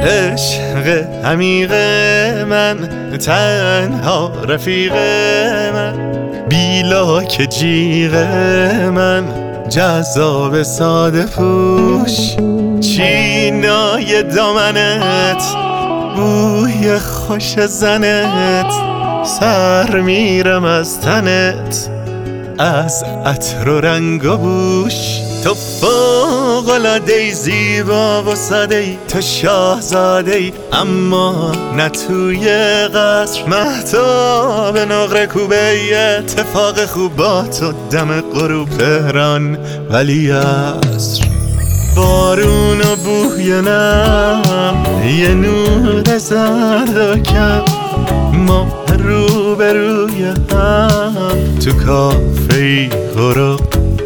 عشق عمیق من، تنها رفیق من، بیلاک جیغ من، جذاب ساده پوش، چینای دامنت، بوی خوش زنت، سر میرم از تنت، از عطر و رنگ و بوش. تو فوق‌العاده‌ای، زیبا و ساده‌ای، تو شاهزاده‌ای، اما نه توی قصر. مهتاب نقره کوبه، اتفاق خوب با تو دم غروب تهران ولی عصر. بارون و بوی نم، یه نور زرد و کم، ما روبروی هم تو کافه‌ای غروب.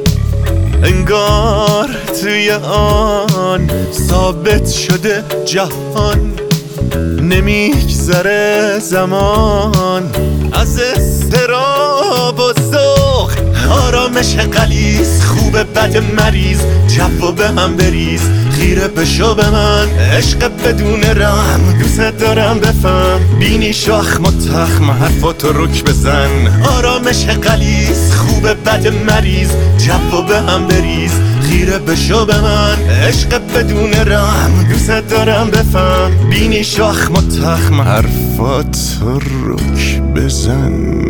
انگار توی آن ثابت شده جهان، نمیگذره زمان از اضطراب و ذوق. آرامش غلیظ، خوب بد مریض، جو به هم بریز، خیره بشو به من. عشق بدون رحم، دوست دارم بفهم، بینی شاخ متخم، حرفاتو رک بزن. آرامش غلیظ، خوب بد مریض، جو به هم بریز، خیره بشو به من. عشق بدون رحم، دوست دارم بفهم، بینی شاخ متخم، حرفاتو رک بزن.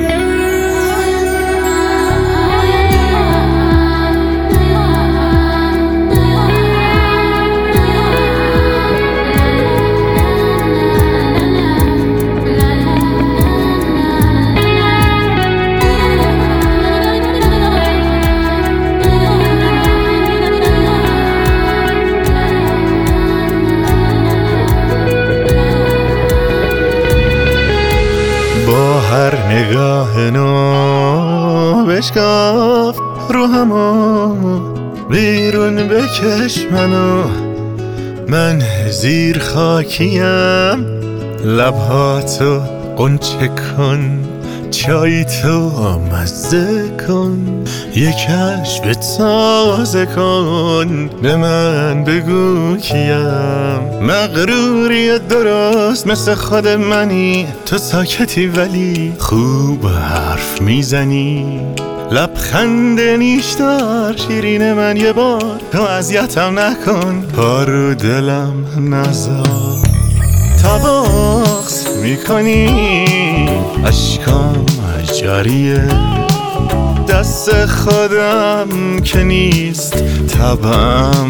با هر نگاه نو بشکاف روحمو، بیرون بکش منو، من زیر خاکیم. لبهاتو قنچه کن، چای تو مزه کن، یک کشف تازه کن، به من بگو کیم. مغروری درست مثل خود منی، تو ساکتی ولی خوب حرف میزنی. لبخند نیشدار شیرین من، یه بار تو اذیتم نکن، پا رو دلم نذار. تا بغض میکنی اشکام جاریه، دست خودم که نیست طبعم.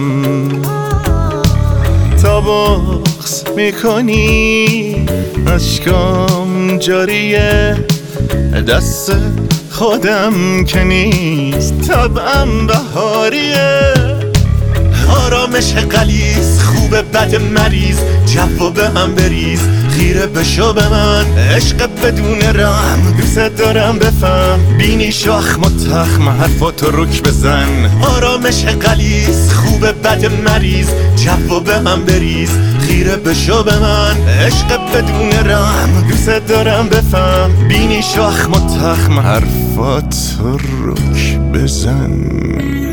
تا بغض میکنی اشکام جاریه، دست خودم که نیست طبعم بهاریه. آرامش غلیظ، خوب بد مریض، جو به هم بریز، خیره بشو به من. عشق بدون رحم، دوست دارم بفهم، بینی شاخ متخم، حرفاتو رک بزن. آرامش غلیظ، خوب بد مریض، جو به هم بریز، خیره بشو به من. عشق بدون رحم، دوست دارم بفهم، بینی شاخ متخم، حرفاتو رک بزن.